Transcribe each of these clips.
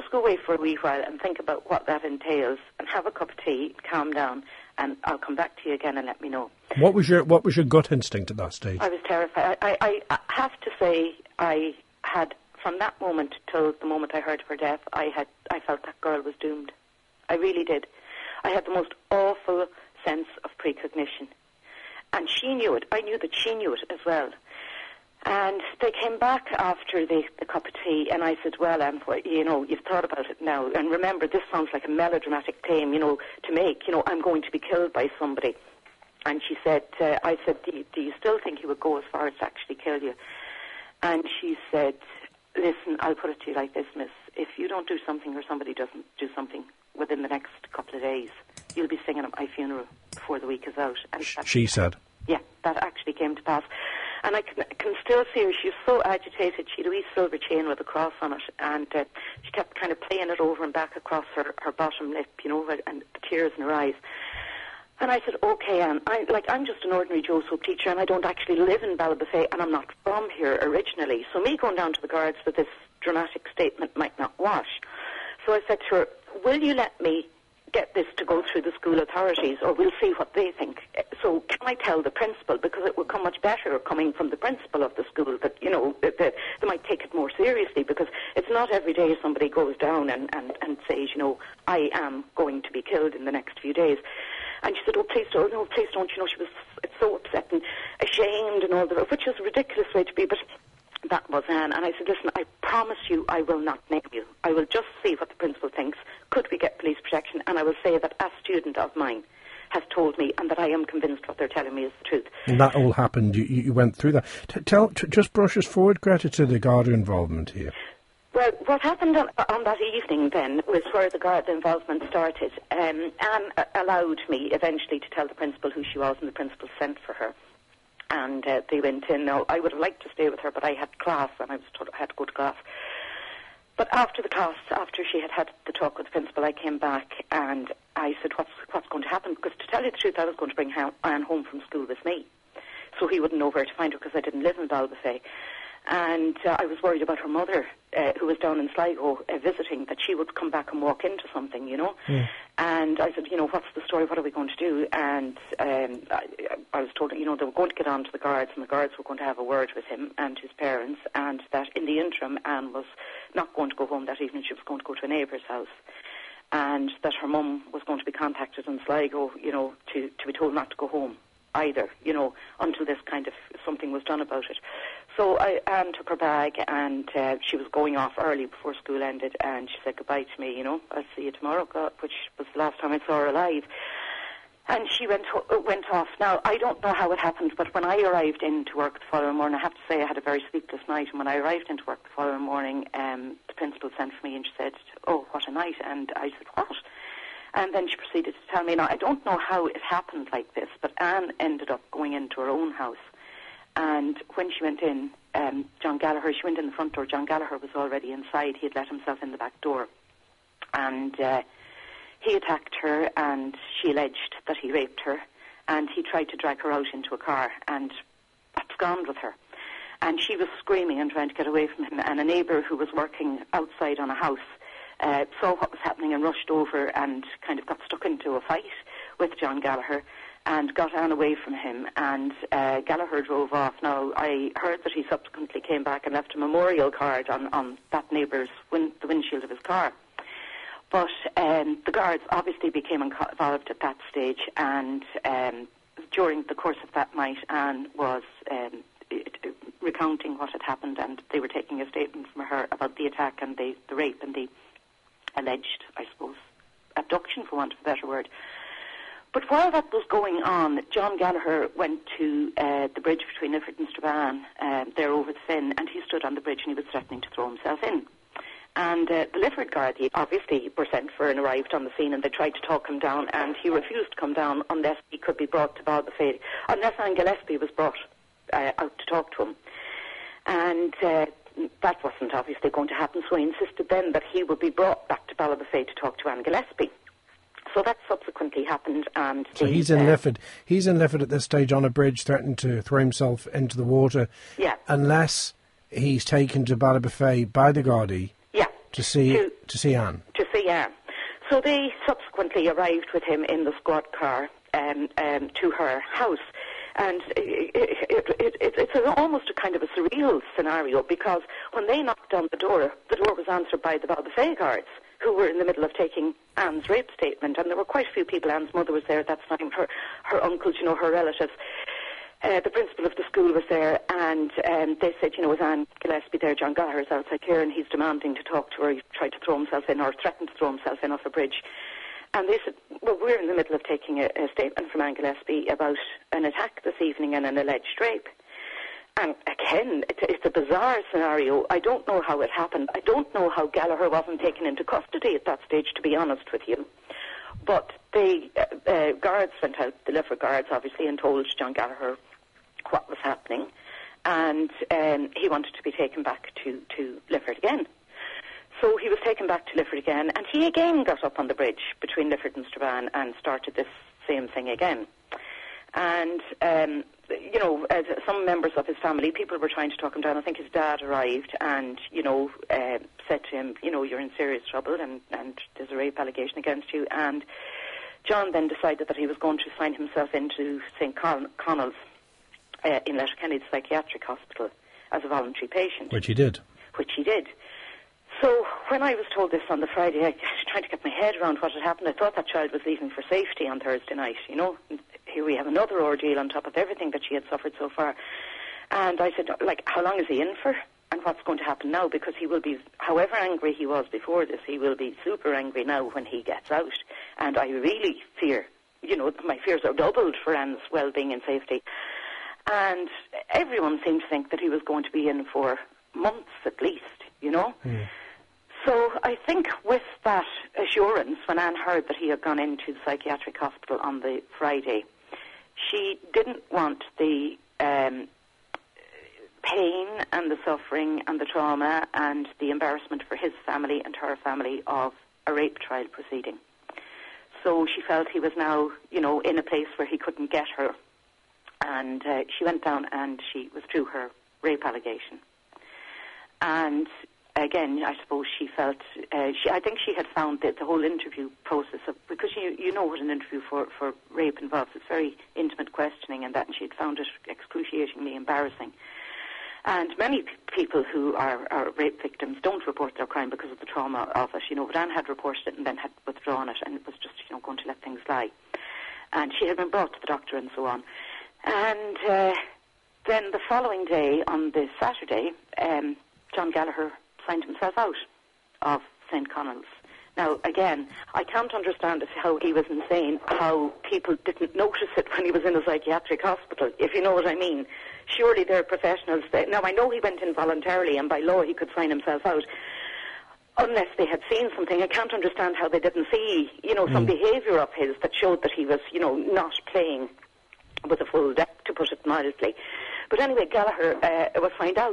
go away for a wee while and think about what that entails and have a cup of tea, calm down, and I'll come back to you again and let me know. What was your gut instinct at that stage? I was terrified. I have to say I had, from that moment till the moment I heard of her death, I felt that girl was doomed. I really did. I had the most awful sense of precognition. And she knew it. I knew that she knew it as well. And they came back after the cup of tea, and I said, well, Anne, you've thought about it now. And remember, this sounds like a melodramatic claim, to make. I'm going to be killed by somebody. And she said, I said, do you still think he would go as far as to actually kill you? And she said, listen, I'll put it to you like this, miss. If you don't do something or somebody doesn't do something within the next couple of days, you'll be singing at my funeral before the week is out. And she said? Yeah, that actually came to pass. And I can still see her. She was so agitated. She had a wee silver chain with a cross on it, and she kept kind of playing it over and back across her bottom lip, and the tears in her eyes. And I said, okay, Anne, I'm just an ordinary Joe Soap teacher, and I don't actually live in Ballybofey, and I'm not from here originally. So me going down to the guards for this dramatic statement might not wash. So I said to her, will you let me get this to go through the school authorities, or we'll see what they think. So can I tell the principal, because it would come much better coming from the principal of the school, that, that they might take it more seriously, because it's not every day somebody goes down and says, I am going to be killed in the next few days. And she said, oh, please don't, no, please don't. She was so upset and ashamed and all that, which is a ridiculous way to be, but that was Anne. And I said, listen, I promise you I will not name you. I will just see what the principal thinks. Could we get police protection? And I will say that a student of mine has told me, and that I am convinced what they're telling me is the truth. And that all happened. You went through that. Just brush us forward, Greta, to the Garda involvement here. Well, what happened on that evening then was where the Garda involvement started. Anne allowed me eventually to tell the principal who she was, and the principal sent for her. And they went in. Now, I would have liked to stay with her, but I had class, and I was told I had to go to class. But after the class, after she had the talk with the principal, I came back and I said, what's going to happen? Because to tell you the truth, I was going to bring Anne home from school with me, so he wouldn't know where to find her, because I didn't live in Ballybofey. And I was worried about her mother, who was down in Sligo visiting, that she would come back and walk into something, Yeah. And I said, what's the story? What are we going to do? And I was told, they were going to get on to the guards, and the guards were going to have a word with him and his parents, and that in the interim, Anne was not going to go home that evening. She was going to go to a neighbour's house. And that her mum was going to be contacted in Sligo, to be told not to go home either, until this kind of something was done about it. So Anne took her bag, and she was going off early before school ended, and she said goodbye to me, I'll see you tomorrow, which was the last time I saw her alive. And she went off. Now, I don't know how it happened, but when I arrived into work the following morning, I have to say I had a very sleepless night, and when I arrived into work the following morning, the principal sent for me, and she said, oh, what a night. And I said, what? And then she proceeded to tell me. Now, I don't know how it happened like this, but Anne ended up going into her own house. And when she went in, John Gallagher, she went in the front door. John Gallagher was already inside. He had let himself in the back door. And he attacked her, and she alleged that he raped her. And he tried to drag her out into a car and abscond with her. And she was screaming and trying to get away from him. And a neighbour who was working outside on a house saw what was happening and rushed over and kind of got stuck into a fight with John Gallagher and got Anne away from him, and Gallagher drove off. Now, I heard that he subsequently came back and left a memorial card on that neighbour's the windshield of his car. But the guards obviously became involved at that stage, and during the course of that night, Anne was recounting what had happened, and they were taking a statement from her about the attack and the rape and the alleged, I suppose, abduction, for want of a better word. But while that was going on, John Gallagher went to the bridge between Lifford and Strabane, there over the Finn, and he stood on the bridge and he was threatening to throw himself in. And the Lifford Gardaí obviously were sent for and arrived on the scene, and they tried to talk him down, and he refused to come down unless he could be brought to Ballybofey, unless Anne Gillespie was brought out to talk to him. And that wasn't obviously going to happen, so he insisted then that he would be brought back to Ballybofey to talk to Anne Gillespie. So that subsequently happened, and so he's in Lifford. He's in Lifford at this stage on a bridge, threatening to throw himself into the water. Yeah. Unless he's taken to Ballybofey by the Gardaí. Yeah. To see To see Anne. To see Anne. So they subsequently arrived with him in the squad car to her house. And it's almost a kind of a surreal scenario, because when they knocked on the door was answered by the Ballybofey guards, who were in the middle of taking Anne's rape statement. And there were quite a few people. Anne's mother was there at that time, her uncles, her relatives. The principal of the school was there, and they said, is Anne Gillespie there? John Gallagher's outside here, and he's demanding to talk to her. He tried to throw himself in, or threatened to throw himself in off a bridge. And they said, well, we're in the middle of taking a statement from Anne Gillespie about an attack this evening and an alleged rape. And again, it's a bizarre scenario. I don't know how it happened. I don't know how Gallagher wasn't taken into custody at that stage, to be honest with you. But the guards went out, the Lifford guards obviously, and told John Gallagher what was happening. And he wanted to be taken back to Lifford again. So he was taken back to Lifford again, and he again got up on the bridge between Lifford and Strabane and started this same thing again. And, some members of his family, people were trying to talk him down. I think his dad arrived and, said to him, you're in serious trouble and there's a rape allegation against you. And John then decided that he was going to sign himself into St. Connell's in Letterkenny Psychiatric Hospital as a voluntary patient. Which he did. So when I was told this on the Friday, I was trying to get my head around what had happened. I thought that child was leaving for safety on Thursday night, Here we have another ordeal on top of everything that she had suffered so far. And I said, how long is he in for? And what's going to happen now? Because he will be, however angry he was before this, he will be super angry now when he gets out. And I really fear, my fears are doubled for Anne's well-being and safety. And everyone seemed to think that he was going to be in for months at least, Mm. So I think with that assurance, when Anne heard that he had gone into the psychiatric hospital on the Friday, she didn't want the pain and the suffering and the trauma and the embarrassment for his family and her family of a rape trial proceeding. So she felt he was now, in a place where he couldn't get her. And she went down and she withdrew her rape allegation. And again, I suppose she felt, I think she had found that the whole interview process, because you know what an interview for rape involves, it's very intimate questioning and that, and she had found it excruciatingly embarrassing. And many people who are rape victims don't report their crime because of the trauma of it, but Anne had reported it and then had withdrawn it, and it was just, going to let things lie. And she had been brought to the doctor and so on. And then the following day, on the Saturday, John Gallagher signed himself out of St. Connell's. Now, again, I can't understand how he was insane, how people didn't notice it when he was in a psychiatric hospital, if you know what I mean. Surely they're professionals. Now, I know he went in voluntarily, and by law he could sign himself out. Unless they had seen something, I can't understand how they didn't see, some behaviour of his that showed that he was, not playing with a full deck, to put it mildly. But anyway, Gallagher was found out,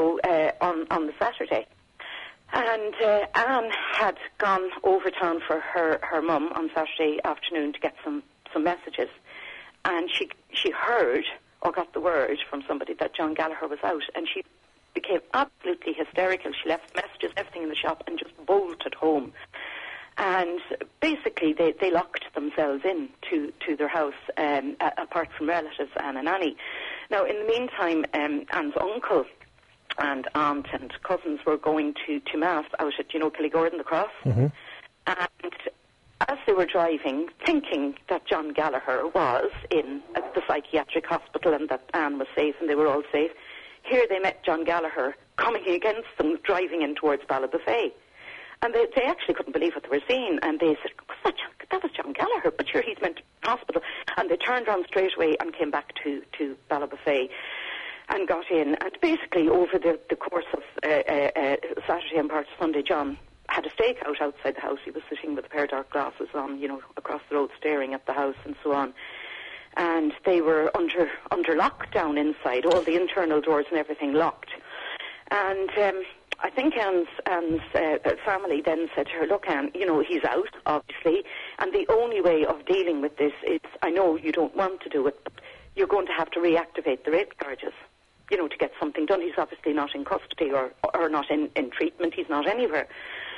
on the Saturday. And Anne had gone over town for her mum on Saturday afternoon to get some messages. And she heard, or got the word from somebody, that John Gallagher was out. And she became absolutely hysterical. She left messages, everything in the shop, and just bolted home. And basically, they locked themselves in to their house, apart from relatives and a nanny. Now, in the meantime, Anne's uncle and aunt and cousins were going to Mass out at, Killygordon, the Cross. Mm-hmm. And as they were driving, thinking that John Gallagher was in the psychiatric hospital and that Anne was safe and they were all safe, here they met John Gallagher coming against them, driving in towards Ballybofey. And they actually couldn't believe what they were seeing. And they said, that was John Gallagher, but sure, he's meant to be in hospital. And they turned around straight away and came back to Ballybofey and got in. And basically, over the course of Saturday and part of Sunday, John had a stakeout outside the house. He was sitting with a pair of dark glasses on, across the road, staring at the house and so on. And they were under lockdown inside, all the internal doors and everything locked. And I think Anne's family then said to her, look, Anne, he's out, obviously, and the only way of dealing with this is, I know you don't want to do it, but you're going to have to reactivate the rape charges, to get something done. He's obviously not in custody or not in treatment. He's not anywhere.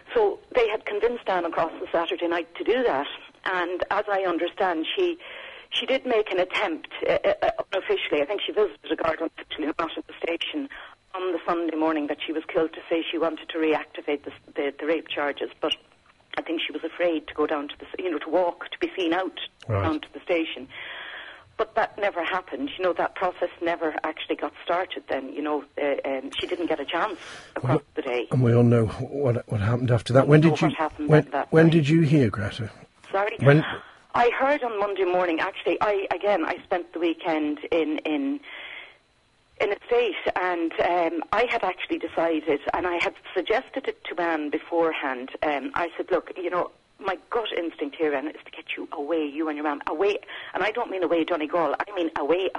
So they had convinced Anne across the Saturday night to do that. And as I understand, she did make an attempt, unofficially. I think she visited a guard unofficially not at the station on the Sunday morning that she was killed, to say she wanted to reactivate the rape charges. But I think she was afraid to go down to to walk, to be seen out down to the station. But that never happened. That process never actually got started then. She didn't get a chance across the day. And we all know what happened after that. When did you hear, Greta? Sorry? I heard on Monday morning. Actually, I spent the weekend in a state, and I had actually decided, and I had suggested it to Anne beforehand. I said, look, my gut instinct here, Anne, is to get you away, you and your mum, away. And I don't mean away Donegal, I mean away,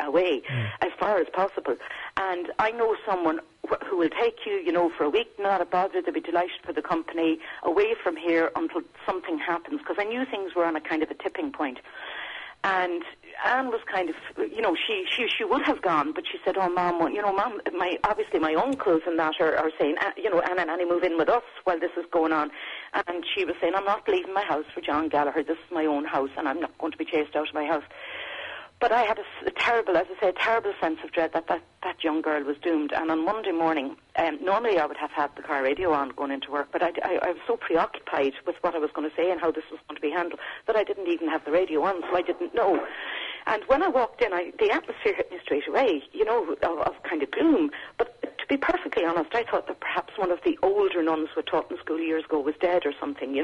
as far as possible. And I know someone who will take you, for a week, not a bother. They'll be delighted for the company, away from here until something happens. Because I knew things were on a kind of a tipping point. And Anne was kind of, she would have gone, but she said, oh, Mum, Mum, obviously my uncles and that are saying, Anne and Annie move in with us while this is going on. And she was saying, I'm not leaving my house for John Gallagher. This is my own house, and I'm not going to be chased out of my house. But I had a terrible sense of dread that young girl was doomed. And on Monday morning, normally I would have had the car radio on going into work, but I was so preoccupied with what I was going to say and how this was going to be handled that I didn't even have the radio on, so I didn't know. And when I walked in, the atmosphere hit me straight away, of kind of gloom. But to be perfectly honest, I thought that perhaps one of the older nuns who had taught in school years ago was dead or something,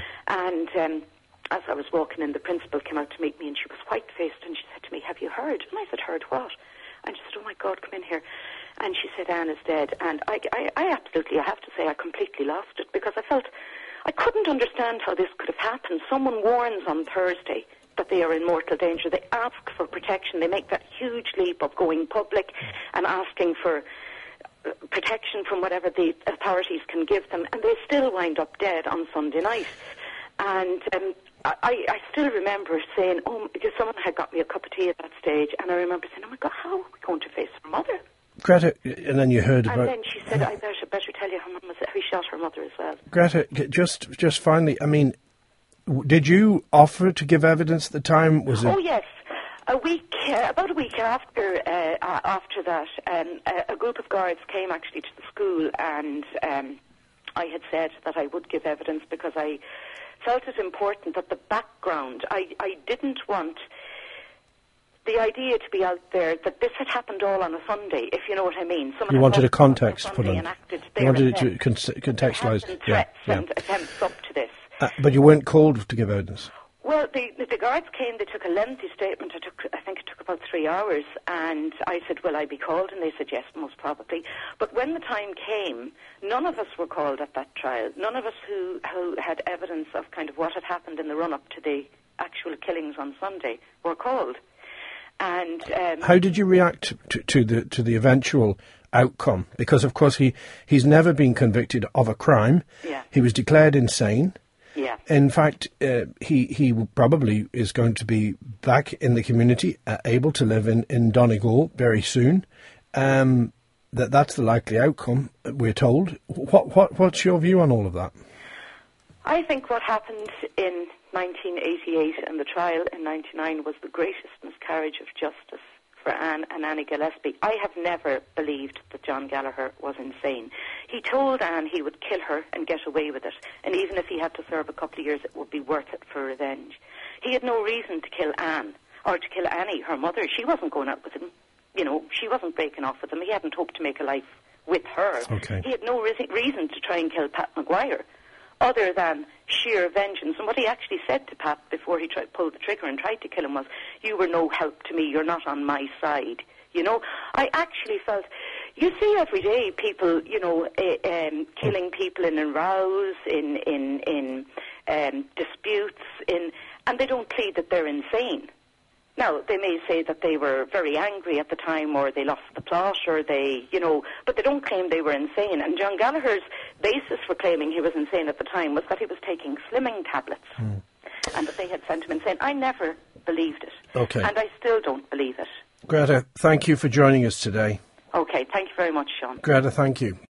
And as I was walking in, the principal came out to meet me, and she was white-faced, and she said to me, have you heard? And I said, heard what? And she said, oh, my God, come in here. And she said, Anne is dead. And I absolutely, I have to say, I completely lost it, because I felt I couldn't understand how this could have happened. Someone warns on Thursday that they are in mortal danger. They ask for protection. They make that huge leap of going public and asking for protection from whatever the authorities can give them, and they still wind up dead on Sunday night. And I still remember saying, because someone had got me a cup of tea at that stage, and I remember saying, oh, my God, how are we going to face her mother? Greta, and then you heard about... And then she said, I better tell you how shot her mother as well. Greta, just finally, I mean, did you offer to give evidence at the time? Was it... Oh, yes. About a week after that, a group of guards came actually to the school, and I had said that I would give evidence because I felt it important that the background, I didn't want the idea to be out there that this had happened all on a Sunday, if you know what I mean. You wanted a context put on. You wanted it to contextualise. Threats and attempts up to this. But you weren't called to give evidence. Well, the guards came, they took a lengthy statement. I think it took about 3 hours, and I said, will I be called? And they said, yes, most probably. But when the time came, none of us were called at that trial. None of us who had evidence of kind of what had happened in the run-up to the actual killings on Sunday were called. And how did you react to the eventual outcome? Because, of course, he's never been convicted of a crime. Yeah. He was declared insane. Yeah. In fact, he probably is going to be back in the community, able to live in Donegal very soon. That's the likely outcome, we're told. What's your view on all of that? I think what happened in 1988 and the trial in 99 was the greatest miscarriage of justice for Anne and Annie Gillespie. I have never believed that John Gallagher was insane. He told Anne he would kill her and get away with it, and even if he had to serve a couple of years, it would be worth it for revenge. He had no reason to kill Anne, or to kill Annie, her mother. She wasn't going out with him. She wasn't breaking off with him. He hadn't hoped to make a life with her. Okay. He had no reason to try and kill Pat Maguire, other than sheer vengeance. And what he actually said to Pat before he pulled the trigger and tried to kill him was, you were no help to me, you're not on my side. I actually felt, you see every day people, killing people in rows, in disputes, and they don't plead that they're insane. Now, they may say that they were very angry at the time, or they lost the plot, or but they don't claim they were insane. And John Gallagher's basis for claiming he was insane at the time was that he was taking slimming tablets, and that they had sent him insane. I never believed it. Okay. And I still don't believe it. Greta, thank you for joining us today. Okay, thank you very much, Sean. Greta, thank you.